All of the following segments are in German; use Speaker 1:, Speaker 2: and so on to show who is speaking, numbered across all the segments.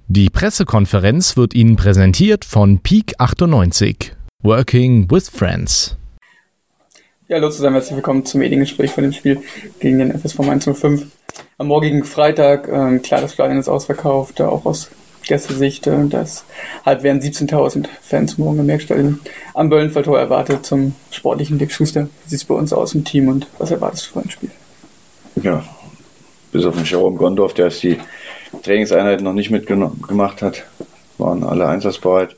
Speaker 1: Die Pressekonferenz wird Ihnen präsentiert von Peak 98. Working with Friends.
Speaker 2: Ja, hallo zusammen, herzlich willkommen zum Mediengespräch vor dem Spiel gegen den FSV Mainz 05. Am morgigen Freitag, klar, das Stadion ist ausverkauft, auch aus Gästesicht. Deshalb werden 17.000 Fans morgen im Merkstadion am Böllenfalltor erwartet zum sportlichen Dick Schuster. Wie sieht es bei uns aus im Team und was erwartest du vor dem Spiel?
Speaker 3: Ja, bis auf den Jerome Gondorf, der jetzt die Trainingseinheiten noch nicht mitgemacht hat, waren alle einsatzbereit,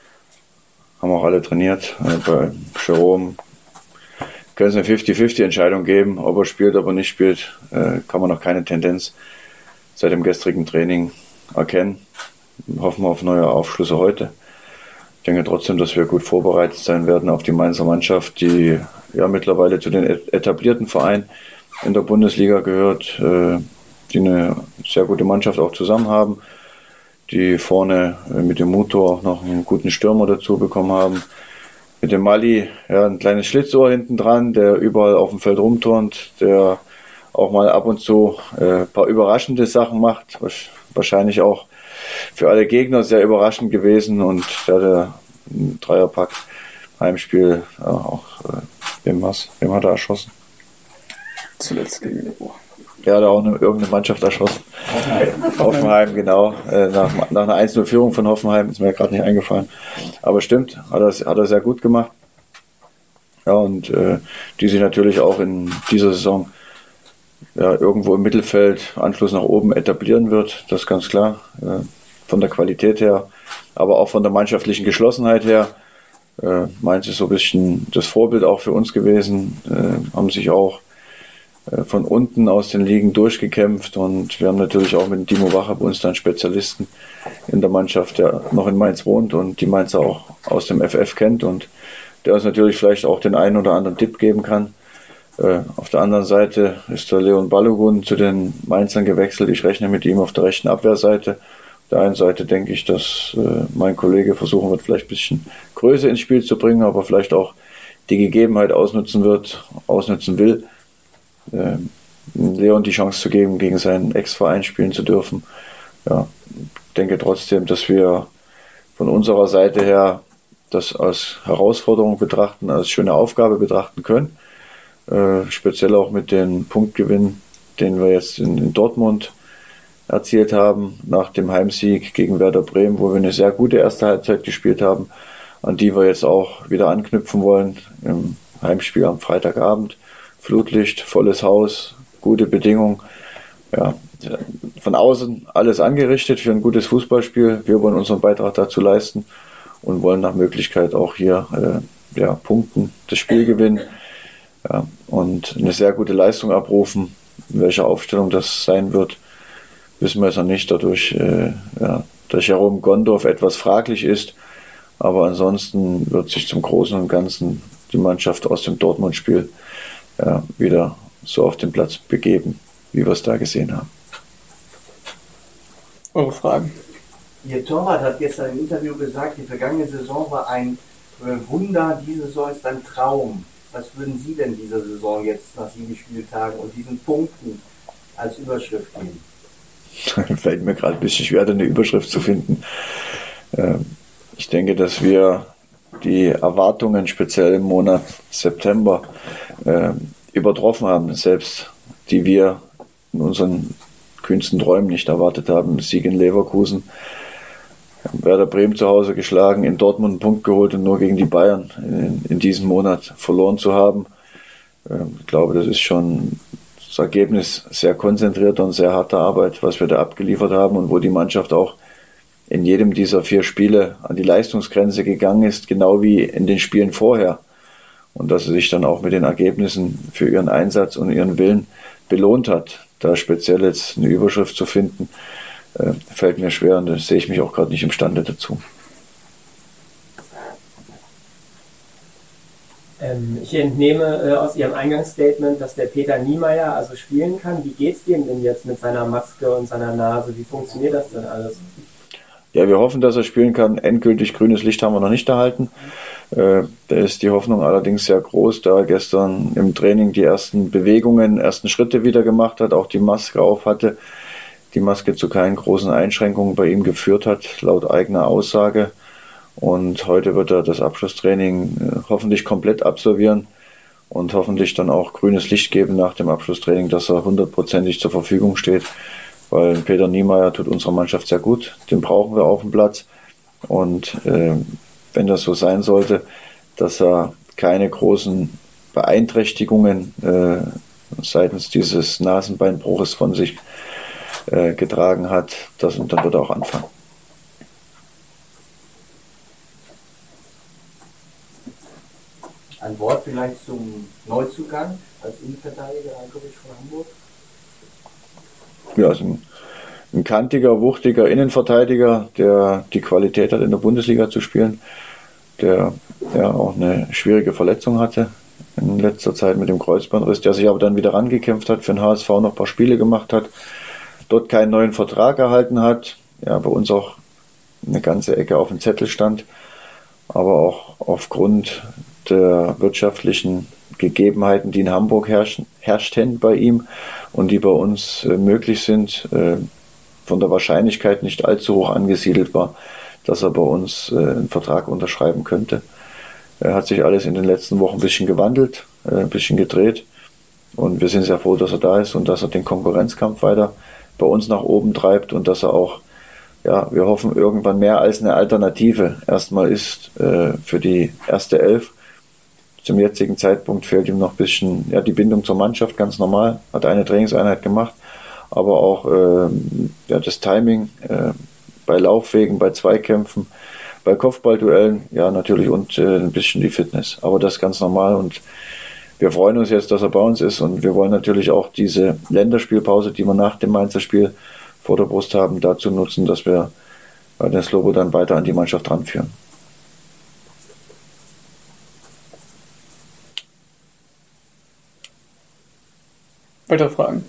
Speaker 3: haben auch alle trainiert. Bei Jerome können es eine 50-50-Entscheidung geben, ob er spielt, ob er nicht spielt, kann man noch keine Tendenz seit dem gestrigen Training erkennen. Hoffen wir auf neue Aufschlüsse heute. Ich denke trotzdem, dass wir gut vorbereitet sein werden auf die Mainzer Mannschaft, die ja mittlerweile zu den etablierten Vereinen in der Bundesliga gehört, die eine sehr gute Mannschaft auch zusammen haben, die vorne mit dem Muto auch noch einen guten Stürmer dazu bekommen haben. Mit dem Mali, ja, ein kleines Schlitzohr hinten dran, der überall auf dem Feld rumturnt, der auch mal ab und zu ein paar überraschende Sachen macht, wahrscheinlich auch für alle Gegner sehr überraschend gewesen, und der Dreierpack Heimspiel auch wem hat er erschossen?
Speaker 2: Zuletzt gegen Niveau.
Speaker 3: Ja, da auch irgendeine Mannschaft erschossen. Hoffenheim, genau. Nach einer 1-0-Führung von Hoffenheim ist mir gerade nicht eingefallen. Aber stimmt, hat er sehr gut gemacht. Ja, und die sich natürlich auch in dieser Saison ja, irgendwo im Mittelfeld Anschluss nach oben etablieren wird. Das ist ganz klar. Von der Qualität her, aber auch von der mannschaftlichen Geschlossenheit her. Mainz ist so ein bisschen das Vorbild auch für uns gewesen. Haben sich auch von unten aus den Ligen durchgekämpft, und wir haben natürlich auch mit Timo Wacher bei uns dann Spezialisten in der Mannschaft, der noch in Mainz wohnt und die Mainzer auch aus dem FF kennt und der uns natürlich vielleicht auch den einen oder anderen Tipp geben kann. Auf der anderen Seite ist der Leon Balogun zu den Mainzern gewechselt. Ich rechne mit ihm auf der rechten Abwehrseite. Auf der einen Seite denke ich, dass mein Kollege versuchen wird, vielleicht ein bisschen Größe ins Spiel zu bringen, aber vielleicht auch die Gegebenheit ausnutzen will, Leon die Chance zu geben, gegen seinen Ex-Verein spielen zu dürfen. Ja, ich denke trotzdem, dass wir von unserer Seite her das als Herausforderung betrachten, als schöne Aufgabe betrachten können. Speziell auch mit dem Punktgewinn, den wir jetzt in Dortmund erzielt haben, nach dem Heimsieg gegen Werder Bremen, wo wir eine sehr gute erste Halbzeit gespielt haben, an die wir jetzt auch wieder anknüpfen wollen im Heimspiel am Freitagabend. Flutlicht, volles Haus, gute Bedingungen. Ja, von außen alles angerichtet für ein gutes Fußballspiel. Wir wollen unseren Beitrag dazu leisten und wollen nach Möglichkeit auch hier punkten, das Spiel gewinnen, ja, und eine sehr gute Leistung abrufen. In welcher Aufstellung das sein wird, wissen wir jetzt noch nicht, dadurch, dass Jerome Gondorf etwas fraglich ist. Aber ansonsten wird sich zum Großen und Ganzen die Mannschaft aus dem Dortmund-Spiel wieder so auf den Platz begeben, wie wir es da gesehen haben.
Speaker 2: Eure Fragen?
Speaker 4: Ihr Torwart hat gestern im Interview gesagt, die vergangene Saison war ein Wunder, diese Saison ist ein Traum. Was würden Sie denn dieser Saison jetzt nach 7 Spieltagen und diesen Punkten als Überschrift geben?
Speaker 3: Fällt mir gerade ein bisschen schwer, eine Überschrift zu finden. Ich denke, dass wir die Erwartungen speziell im Monat September übertroffen haben, selbst die wir in unseren kühnsten Träumen nicht erwartet haben. Sieg in Leverkusen, Werder Bremen zu Hause geschlagen, in Dortmund einen Punkt geholt und nur gegen die Bayern in diesem Monat verloren zu haben. Ich glaube, das ist schon das Ergebnis sehr konzentrierter und sehr harter Arbeit, was wir da abgeliefert haben und wo die Mannschaft auch in jedem dieser 4 Spiele an die Leistungsgrenze gegangen ist, genau wie in den Spielen vorher. Und dass sie sich dann auch mit den Ergebnissen für ihren Einsatz und ihren Willen belohnt hat. Da speziell jetzt eine Überschrift zu finden, fällt mir schwer, und da sehe ich mich auch gerade nicht imstande dazu.
Speaker 5: Ich entnehme aus Ihrem Eingangsstatement, dass der Peter Niemeyer also spielen kann. Wie geht's dem denn jetzt mit seiner Maske und seiner Nase? Wie funktioniert das denn alles?
Speaker 3: Ja, wir hoffen, dass er spielen kann. Endgültig grünes Licht haben wir noch nicht erhalten. Da ist die Hoffnung allerdings sehr groß, da er gestern im Training die ersten Bewegungen, ersten Schritte wieder gemacht hat, auch die Maske auf hatte, die Maske zu keinen großen Einschränkungen bei ihm geführt hat, laut eigener Aussage. Und heute wird er das Abschlusstraining hoffentlich komplett absolvieren und hoffentlich dann auch grünes Licht geben nach dem Abschlusstraining, dass er 100%ig zur Verfügung steht. Weil Peter Niemeyer tut unserer Mannschaft sehr gut, den brauchen wir auf dem Platz. Und wenn das so sein sollte, dass er keine großen Beeinträchtigungen seitens dieses Nasenbeinbruches von sich getragen hat, dann wird er auch anfangen.
Speaker 4: Ein Wort vielleicht zum Neuzugang als Innenverteidiger, Rajkovic von Hamburg.
Speaker 3: Ja, also ein kantiger, wuchtiger Innenverteidiger, der die Qualität hat, in der Bundesliga zu spielen, der ja auch eine schwierige Verletzung hatte in letzter Zeit mit dem Kreuzbandriss, der sich aber dann wieder rangekämpft hat, für den HSV noch ein paar Spiele gemacht hat, dort keinen neuen Vertrag erhalten hat, ja, bei uns auch eine ganze Ecke auf dem Zettel stand, aber auch aufgrund der wirtschaftlichen Gegebenheiten, die in Hamburg herrschten bei ihm und die bei uns möglich sind, von der Wahrscheinlichkeit nicht allzu hoch angesiedelt war, dass er bei uns einen Vertrag unterschreiben könnte. Hat sich alles in den letzten Wochen ein bisschen gewandelt, ein bisschen gedreht und wir sind sehr froh, dass er da ist und dass er den Konkurrenzkampf weiter bei uns nach oben treibt und dass er auch, ja, wir hoffen, irgendwann mehr als eine Alternative erstmal ist für die erste Elf. Zum jetzigen Zeitpunkt fehlt ihm noch ein bisschen die Bindung zur Mannschaft, ganz normal, hat eine Trainingseinheit gemacht, aber auch das Timing bei Laufwegen, bei Zweikämpfen, bei Kopfballduellen, ja natürlich und ein bisschen die Fitness, aber das ist ganz normal und wir freuen uns jetzt, dass er bei uns ist und wir wollen natürlich auch diese Länderspielpause, die wir nach dem Mainzer Spiel vor der Brust haben, dazu nutzen, dass wir den Slobo dann weiter an die Mannschaft ranführen.
Speaker 2: Weitere Fragen?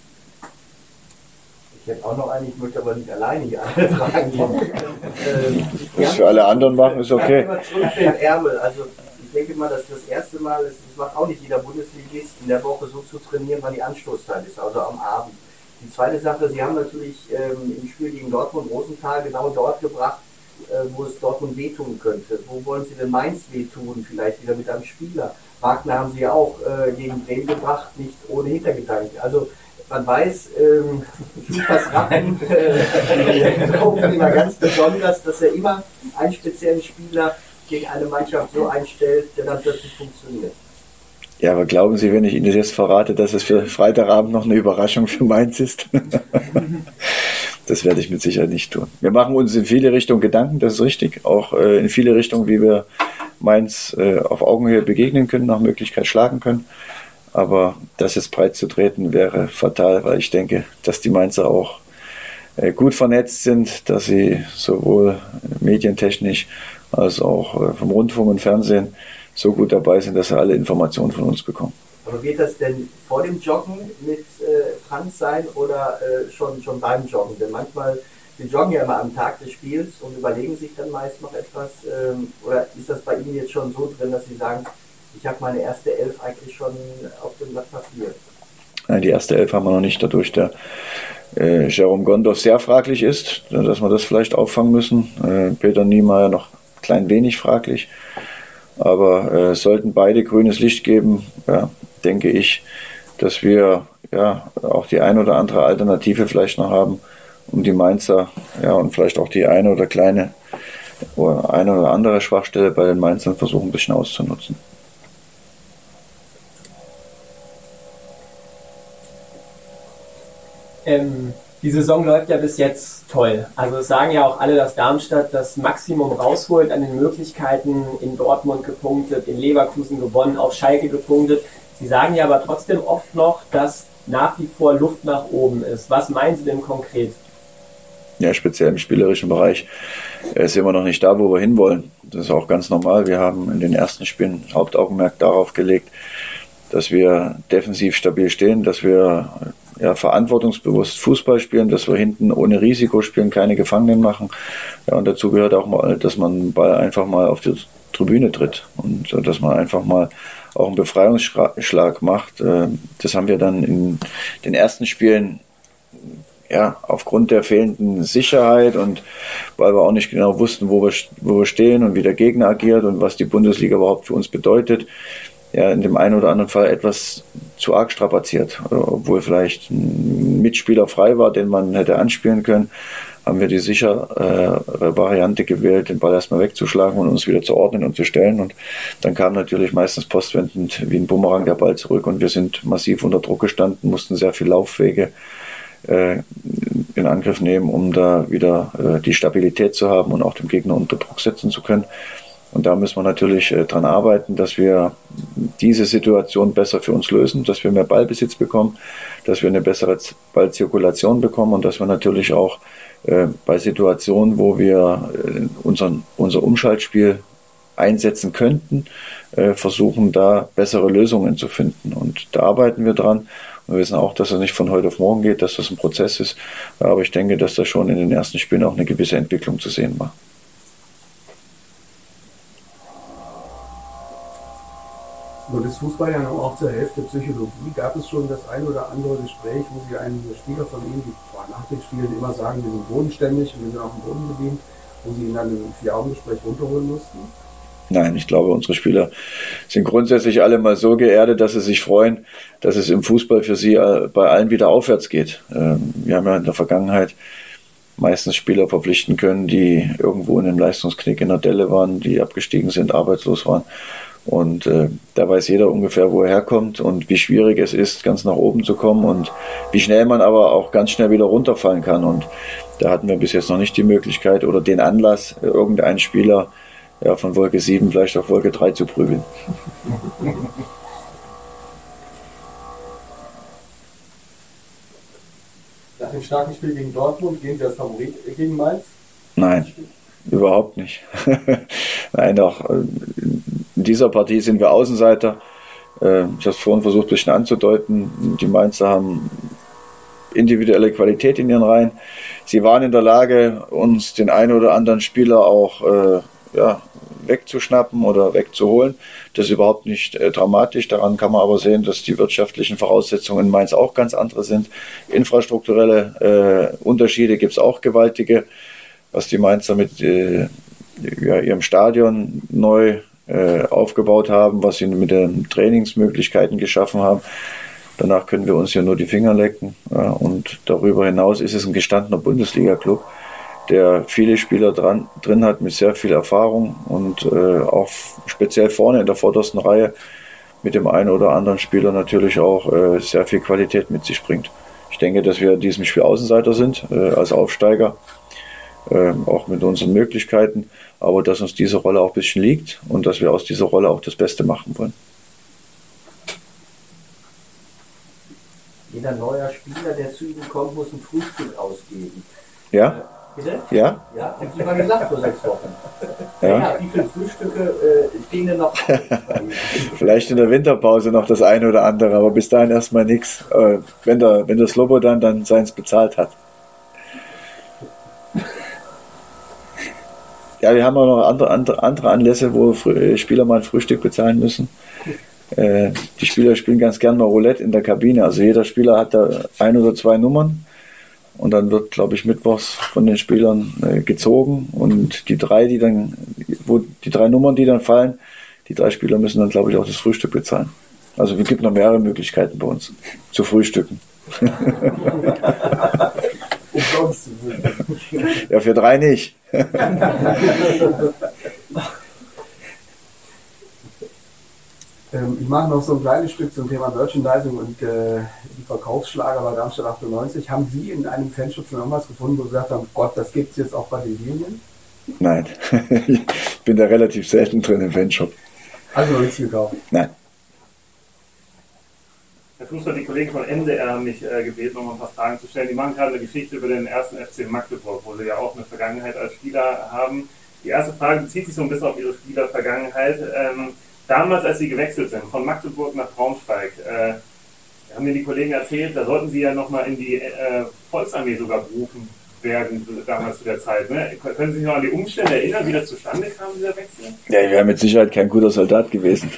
Speaker 4: Ich hätte auch noch eine, ich möchte aber nicht alleine hier alle Fragen geben.
Speaker 3: Was für alle anderen machen, ist okay.
Speaker 4: Immer zurück für den Ärmel. Also ich denke mal, dass das erste Mal ist, das macht auch nicht jeder Bundesligist, in der Woche so zu trainieren, wann die Anstoßzeit ist, also am Abend. Die zweite Sache, Sie haben natürlich im Spiel gegen Dortmund Rosenthal genau dort gebracht, wo es Dortmund wehtun könnte. Wo wollen Sie denn Mainz wehtun? Vielleicht wieder mit einem Spieler. Wagner haben Sie ja auch gegen Bremen gebracht, nicht ohne Hintergedanken. Also man weiß, Lukas Rappen glauben immer ganz besonders, dass er immer einen speziellen Spieler gegen eine Mannschaft so einstellt, der dann plötzlich funktioniert.
Speaker 3: Ja, aber glauben Sie, wenn ich Ihnen das jetzt verrate, dass es für Freitagabend noch eine Überraschung für Mainz ist? Das werde ich mit Sicherheit nicht tun. Wir machen uns in viele Richtungen Gedanken, das ist richtig. Auch in viele Richtungen, wie wir Mainz auf Augenhöhe begegnen können, nach Möglichkeit schlagen können. Aber das jetzt breit zu treten wäre fatal, weil ich denke, dass die Mainzer auch gut vernetzt sind, dass sie sowohl medientechnisch als auch vom Rundfunk und Fernsehen so gut dabei sind, dass sie alle Informationen von uns bekommen.
Speaker 4: Aber wird das denn vor dem Joggen mit Franz sein oder schon beim Joggen? Denn manchmal, wir joggen ja immer am Tag des Spiels und überlegen sich dann meist noch etwas. Oder ist das bei Ihnen jetzt schon so drin, dass Sie sagen, ich habe meine erste Elf eigentlich schon auf dem Blatt Papier?
Speaker 3: Nein, die erste Elf haben wir noch nicht, dadurch der Jerome Gondorf sehr fraglich ist, dass wir das vielleicht auffangen müssen. Peter Niemeyer noch ein klein wenig fraglich. Aber sollten beide grünes Licht geben, ja, denke ich, dass wir auch die eine oder andere Alternative vielleicht noch haben, um die Mainzer und vielleicht auch die eine oder andere Schwachstelle bei den Mainzern versuchen, ein bisschen auszunutzen.
Speaker 5: Die Saison läuft ja bis jetzt toll. Also es sagen ja auch alle, dass Darmstadt das Maximum rausholt an den Möglichkeiten, in Dortmund gepunktet, in Leverkusen gewonnen, auf Schalke gepunktet. Sie sagen ja aber trotzdem oft noch, dass nach wie vor Luft nach oben ist. Was meinen Sie denn konkret?
Speaker 3: Ja, speziell im spielerischen Bereich sind wir noch nicht da, wo wir hinwollen. Das ist auch ganz normal. Wir haben in den ersten Spielen Hauptaugenmerk darauf gelegt, dass wir defensiv stabil stehen, dass wir verantwortungsbewusst Fußball spielen, dass wir hinten ohne Risiko spielen, keine Gefangenen machen. Ja, und dazu gehört auch mal, dass man den Ball einfach mal auf die Tribüne tritt und dass man einfach mal auch einen Befreiungsschlag macht. Das haben wir dann in den ersten Spielen aufgrund der fehlenden Sicherheit und weil wir auch nicht genau wussten, wo wir stehen und wie der Gegner agiert und was die Bundesliga überhaupt für uns bedeutet, in dem einen oder anderen Fall etwas zu arg strapaziert. Obwohl vielleicht ein Mitspieler frei war, den man hätte anspielen können, haben wir die sichere Variante gewählt, den Ball erstmal wegzuschlagen und uns wieder zu ordnen und zu stellen. Und dann kam natürlich meistens postwendend wie ein Bumerang der Ball zurück und wir sind massiv unter Druck gestanden, mussten sehr viel Laufwege in Angriff nehmen, um da wieder die Stabilität zu haben und auch den Gegner unter Druck setzen zu können. Und da müssen wir natürlich dran arbeiten, dass wir diese Situation besser für uns lösen, dass wir mehr Ballbesitz bekommen, dass wir eine bessere Ballzirkulation bekommen und dass wir natürlich auch bei Situationen, wo wir unser Umschaltspiel einsetzen könnten, versuchen da bessere Lösungen zu finden. Und da arbeiten wir dran. Und wir wissen auch, dass es nicht von heute auf morgen geht, dass das ein Prozess ist. Aber ich denke, dass da schon in den ersten Spielen auch eine gewisse Entwicklung zu sehen war.
Speaker 6: Nun ist Fußball ja auch zur Hälfte Psychologie. Gab es schon das ein oder andere Gespräch, wo Sie einen Spieler von Ihnen, die nach den Spielen immer sagen, wir sind bodenständig und wir sind auf dem Boden geblieben, wo Sie ihn dann im 4-Augen-Gespräch runterholen mussten?
Speaker 3: Nein, ich glaube, unsere Spieler sind grundsätzlich alle mal so geerdet, dass sie sich freuen, dass es im Fußball für sie bei allen wieder aufwärts geht. Wir haben ja in der Vergangenheit meistens Spieler verpflichten können, die irgendwo in einem Leistungsknick in der Delle waren, die abgestiegen sind, arbeitslos waren. Und da weiß jeder ungefähr, wo er herkommt und wie schwierig es ist, ganz nach oben zu kommen und wie schnell man aber auch ganz schnell wieder runterfallen kann. Und da hatten wir bis jetzt noch nicht die Möglichkeit oder den Anlass, irgendeinen Spieler von Wolke 7 vielleicht auf Wolke 3 zu prügeln.
Speaker 6: Nach dem starken Spiel gegen Dortmund gehen Sie als Favorit gegen Mainz?
Speaker 3: Nein, überhaupt nicht. Nein, auch in dieser Partie sind wir Außenseiter. Ich habe es vorhin versucht, ein bisschen anzudeuten. Die Mainzer haben individuelle Qualität in ihren Reihen. Sie waren in der Lage, uns den einen oder anderen Spieler auch wegzuschnappen oder wegzuholen. Das ist überhaupt nicht dramatisch. Daran kann man aber sehen, dass die wirtschaftlichen Voraussetzungen in Mainz auch ganz andere sind. Infrastrukturelle Unterschiede gibt es auch gewaltige, was die Mainzer mit ihrem Stadion neu aufgebaut haben, was sie mit den Trainingsmöglichkeiten geschaffen haben. Danach können wir uns ja nur die Finger lecken. Und darüber hinaus ist es ein gestandener Bundesliga-Club, der viele Spieler drin hat mit sehr viel Erfahrung und auch speziell vorne in der vordersten Reihe mit dem einen oder anderen Spieler natürlich auch sehr viel Qualität mit sich bringt. Ich denke, dass wir in diesem Spiel Außenseiter sind, als Aufsteiger, auch mit unseren Möglichkeiten, aber dass uns diese Rolle auch ein bisschen liegt und dass wir aus dieser Rolle auch das Beste machen wollen.
Speaker 4: Jeder neuer Spieler, der zu Ihnen kommt, muss ein Frühstück ausgeben.
Speaker 3: Ja?
Speaker 4: Bitte?
Speaker 3: Ja?
Speaker 4: Ja, haben Sie mal gesagt vor 6 Wochen.
Speaker 3: Ja.
Speaker 4: Wie viele Frühstücke stehen denn noch?
Speaker 3: Vielleicht in der Winterpause noch das eine oder andere, aber bis dahin erstmal nichts. Wenn der Slobodan dann seins bezahlt hat. Ja, wir haben auch noch andere Anlässe, wo Spieler mal ein Frühstück bezahlen müssen. Die Spieler spielen ganz gern mal Roulette in der Kabine. Also jeder Spieler hat da 1 oder 2 Nummern. Und dann wird, glaube ich, mittwochs von den Spielern gezogen. Und die 3 Nummern, die dann fallen, die 3 Spieler müssen dann, glaube ich, auch das Frühstück bezahlen. Also es gibt noch mehrere Möglichkeiten bei uns zu frühstücken. Ja, für 3 nicht.
Speaker 6: Ich mache noch so ein kleines Stück zum Thema Merchandising und die Verkaufsschlager bei Darmstadt 98. Haben Sie in einem Fanshop schon irgendwas gefunden, wo Sie gesagt haben, Gott, das gibt es jetzt auch bei den Linien?
Speaker 3: Nein, ich bin da relativ selten drin im Fanshop.
Speaker 6: Also noch nichts gekauft?
Speaker 3: Nein.
Speaker 7: Herr Fußball, die Kollegen von NDR haben mich gebeten, noch ein paar Fragen zu stellen. Die machen gerade eine Geschichte über den ersten FC Magdeburg, wo sie ja auch eine Vergangenheit als Spieler haben. Die erste Frage bezieht sich so ein bisschen auf Ihre Spielervergangenheit. Damals, als Sie gewechselt sind, von Magdeburg nach Braunschweig, haben mir die Kollegen erzählt, da sollten Sie ja nochmal in die Volksarmee sogar berufen werden, damals zu der Zeit. Ne? Können Sie sich noch an die Umstände erinnern, wie das zustande kam, dieser Wechsel?
Speaker 3: Ja, ich wäre mit Sicherheit kein guter Soldat gewesen.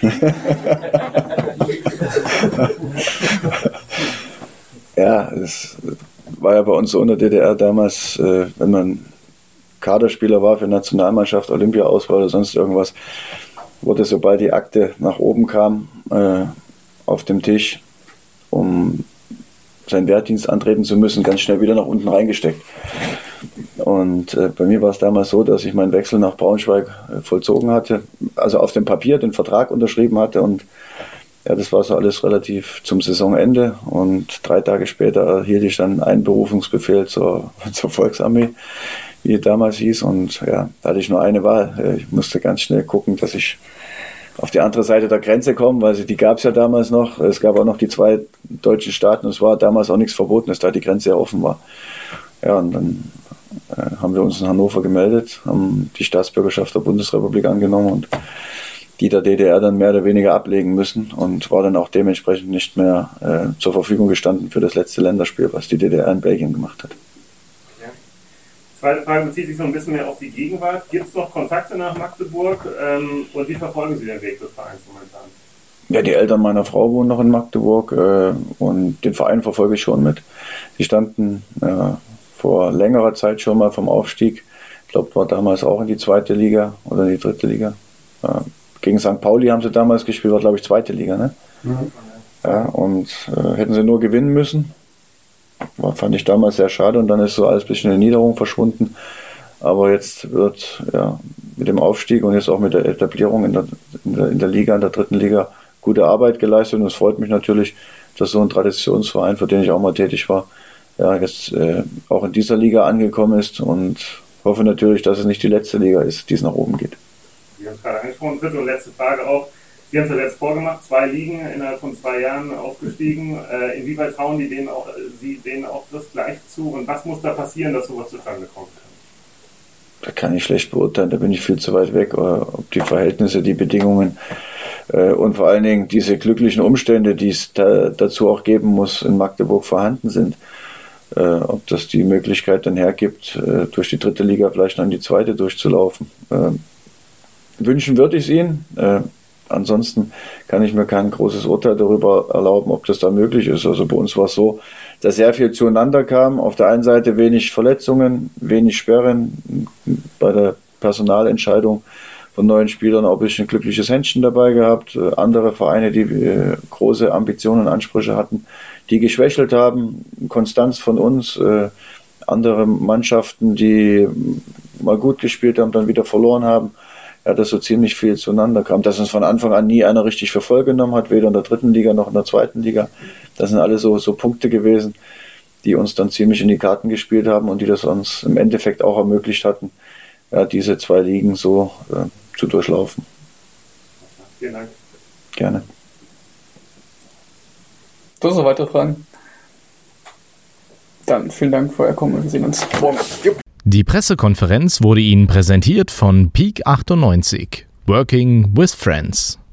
Speaker 3: Ja, es war ja bei uns so in der DDR damals, wenn man Kaderspieler war für Nationalmannschaft, Olympia-Auswahl oder sonst irgendwas, wurde, sobald die Akte nach oben kam, auf dem Tisch, um seinen Wehrdienst antreten zu müssen, ganz schnell wieder nach unten reingesteckt. Und bei mir war es damals so, dass ich meinen Wechsel nach Braunschweig vollzogen hatte, also auf dem Papier den Vertrag unterschrieben hatte, und ja, das war so alles relativ zum Saisonende, und 3 Tage später erhielt ich dann einen Berufungsbefehl zur Volksarmee, wie es damals hieß, und ja, da hatte ich nur eine Wahl. Ich musste ganz schnell gucken, dass ich auf die andere Seite der Grenze komme, weil die gab es ja damals noch. Es gab auch noch die 2 deutschen Staaten, und es war damals auch nichts Verbotenes, da die Grenze ja offen war. Ja, und dann haben wir uns in Hannover gemeldet, haben die Staatsbürgerschaft der Bundesrepublik angenommen und die der DDR dann mehr oder weniger ablegen müssen, und war dann auch dementsprechend nicht mehr zur Verfügung gestanden für das letzte Länderspiel, was die DDR in Belgien gemacht hat.
Speaker 7: Ja. Zweite Frage bezieht sich so ein bisschen mehr auf die Gegenwart. Gibt es noch Kontakte nach Magdeburg und wie verfolgen Sie den Weg des Vereins momentan?
Speaker 3: Ja, die Eltern meiner Frau wohnen noch in Magdeburg und den Verein verfolge ich schon mit. Sie standen vor längerer Zeit schon mal vom Aufstieg. Ich glaube, war damals auch in die 2. Liga oder in die 3. Liga. Gegen St. Pauli haben sie damals gespielt, war glaube ich 2. Liga, ne? Mhm. Ja, und hätten sie nur gewinnen müssen. Fand ich damals sehr schade, und dann ist so alles ein bisschen in der Niederung verschwunden. Aber jetzt wird mit dem Aufstieg und jetzt auch mit der Etablierung in der Liga, in der 3. Liga, gute Arbeit geleistet, und es freut mich natürlich, dass so ein Traditionsverein, für den ich auch mal tätig war, jetzt auch in dieser Liga angekommen ist, und hoffe natürlich, dass es nicht die letzte Liga ist, die es nach oben geht.
Speaker 7: Sie haben es gerade angesprochen, 3. und letzte Frage auch. Sie haben es ja jetzt vorgemacht, 2 Ligen innerhalb von 2 Jahren aufgestiegen. Inwieweit trauen Sie denen auch das gleich zu, und was muss da passieren, dass sowas zustande kommt?
Speaker 3: Da kann ich schlecht beurteilen, da bin ich viel zu weit weg, ob die Verhältnisse, die Bedingungen und vor allen Dingen diese glücklichen Umstände, die es dazu auch geben muss, in Magdeburg vorhanden sind. Ob das die Möglichkeit dann hergibt, durch die 3. Liga vielleicht noch in die 2. durchzulaufen. Wünschen würde ich es Ihnen. Ansonsten kann ich mir kein großes Urteil darüber erlauben, ob das da möglich ist. Also bei uns war es so, dass sehr viel zueinander kam. Auf der einen Seite wenig Verletzungen, wenig Sperren, bei der Personalentscheidung von neuen Spielern auch ein bisschen glückliches Händchen dabei gehabt. Andere Vereine, die große Ambitionen und Ansprüche hatten, die geschwächelt haben. Konstanz von uns, andere Mannschaften, die mal gut gespielt haben, dann wieder verloren haben. Ja, dass so ziemlich viel zueinander kam, dass uns von Anfang an nie einer richtig für voll genommen hat, weder in der 3. Liga noch in der 2. Liga. Das sind alles so Punkte gewesen, die uns dann ziemlich in die Karten gespielt haben und die das uns im Endeffekt auch ermöglicht hatten, ja, diese 2 Ligen so zu durchlaufen.
Speaker 7: Vielen Dank.
Speaker 3: Gerne.
Speaker 2: Du hast noch weitere Fragen? Dann vielen Dank für euer Kommen und wir sehen uns morgen.
Speaker 1: Die Pressekonferenz wurde Ihnen präsentiert von Peak 98. Working with Friends.